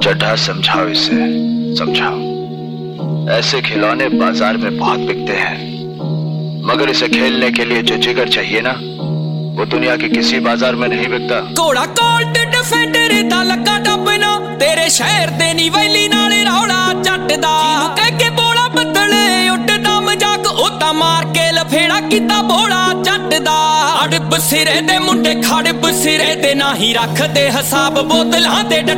चड्ढा समझाओ इसे, समझाओ। ऐसे खिलौने बाजार में बहुत बिकते हैं, मगर इसे खेलने के लिए जो जिगर चाहिए ना, वो दुनिया के किसी बाजार में नहीं बिकता। घोड़ा कोल्ट डिफेंडर दा लगा डबना, तेरे शहर दे नी वैली नाले रौला जट दा। जीनू कह के बोला बदले उड्डदा मजाक, ओदा मार के लफेड़ा कीता बोला जट दा। अड़ब सिरे दे मुंडे खड़ब सिरे दे, नाही रखदे हिसाब बोतलां दे।